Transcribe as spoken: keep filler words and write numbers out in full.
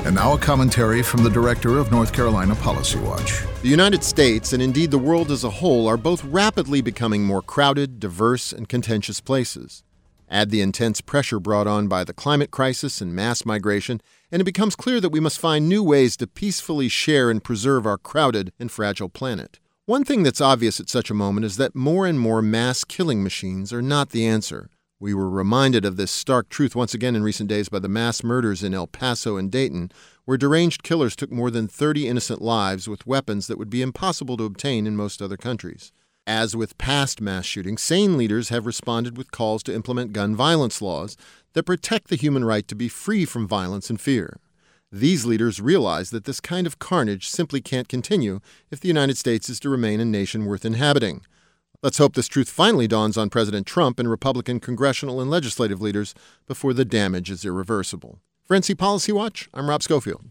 And now a commentary from the director of North Carolina Policy Watch. The United States, and indeed the world as a whole, are both rapidly becoming more crowded, diverse, and contentious places. Add the intense pressure brought on by the climate crisis and mass migration, and it becomes clear that we must find new ways to peacefully share and preserve our crowded and fragile planet. One thing that's obvious at such a moment is that more and more mass killing machines are not the answer. We were reminded of this stark truth once again in recent days by the mass murders in El Paso and Dayton, where deranged killers took more than thirty innocent lives with weapons that would be impossible to obtain in most other countries. As with past mass shootings, sane leaders have responded with calls to implement gun violence laws that protect the human right to be free from violence and fear. These leaders realize that this kind of carnage simply can't continue if the United States is to remain a nation worth inhabiting. Let's hope this truth finally dawns on President Trump and Republican congressional and legislative leaders before the damage is irreversible. For N C Policy Watch, I'm Rob Schofield.